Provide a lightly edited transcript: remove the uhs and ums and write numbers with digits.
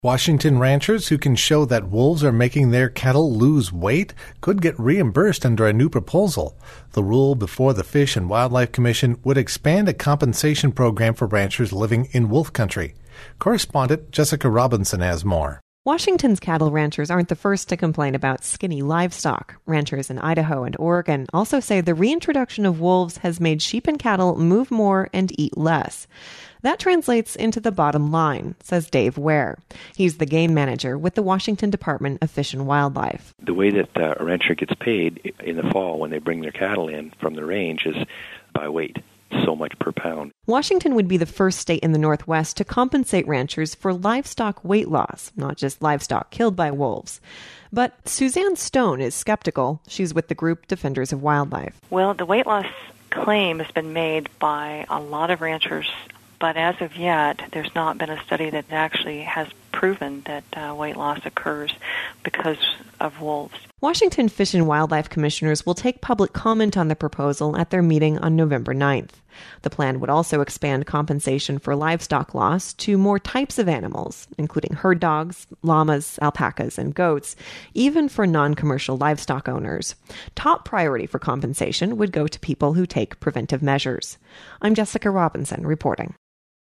Washington ranchers who can show that wolves are making their cattle lose weight could get reimbursed under a new proposal. The rule before the Fish and Wildlife Commission would expand a compensation program for ranchers living in wolf country. Correspondent Jessica Robinson has more. Washington's cattle ranchers aren't the first to complain about skinny livestock. Ranchers in Idaho and Oregon also say the reintroduction of wolves has made sheep and cattle move more and eat less. That translates into the bottom line, says Dave Ware. He's the game manager with the Washington Department of Fish and Wildlife. The way that a rancher gets paid in the fall when they bring their cattle in from the range is by weight. So much per pound. Washington would be the first state in the Northwest to compensate ranchers for livestock weight loss, not just livestock killed by wolves. But Suzanne Stone is skeptical. She's with the group Defenders of Wildlife. Well, the weight loss claim has been made by a lot of ranchers, but as of yet, there's not been a study that actually has proven that weight loss occurs because of wolves. Washington Fish and Wildlife commissioners will take public comment on the proposal at their meeting on November 9th. The plan would also expand compensation for livestock loss to more types of animals, including herd dogs, llamas, alpacas, and goats, even for non-commercial livestock owners. Top priority for compensation would go to people who take preventive measures. I'm Jessica Robinson reporting.